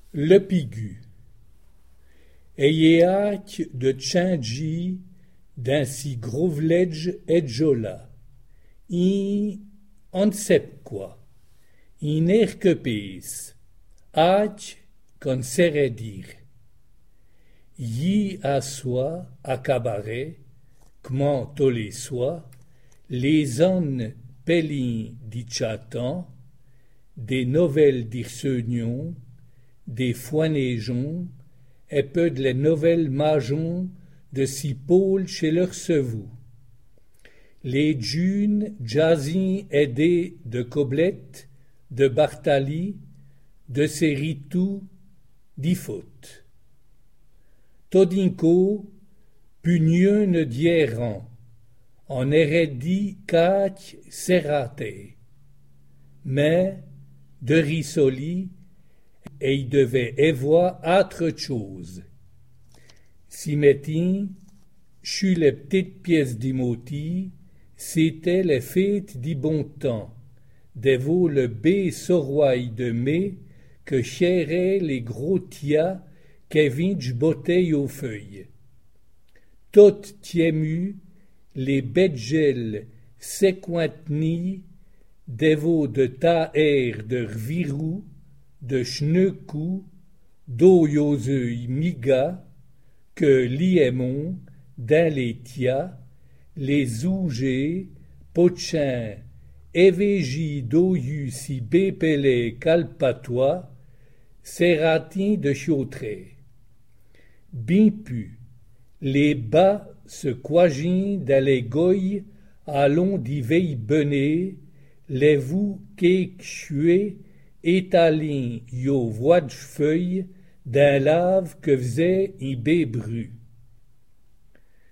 Le pigu. Eieac de tchandji d'un si grovledge et jola. On sep quoi. In que pes. Ac qu'on serait dire. Yi à soi, à cabaret, comment tolé soit, les ânes pelin di chatan, des nouvelles d'Irsenion, des foinéjons, et peu de les nouvelles majon de si pôle chez leur sevou. Les junes jazzin aidés de Coblette, de Bartali, de Seritou, d'Ifaute. Todinco, pugneux ne dieran, en héredi cac serrate. Mais, de Rissoli, et il devait évoir autre chose. Si metin, chut les petites pièces d'imoti, c'était les fêtes du bon temps, des veaux le bé soroy de mai, que chéraient les gros tia, qu'evinch botteille aux feuilles. Tot tiemu, les bedgel sequintni, des veaux de taer de rvirou, de chneucou, d'oyoseuil miga, que liémon, dans les tia, les ougés, pochins, évégi d'oyu si bépelé calpatois, serratin de chautré. Bimpu, les bas se quagin dans les goyes, allons d'y veille bené, les vous qu'ek chué, étalin yo voie de feuille, d'un lave que faisait un bébru.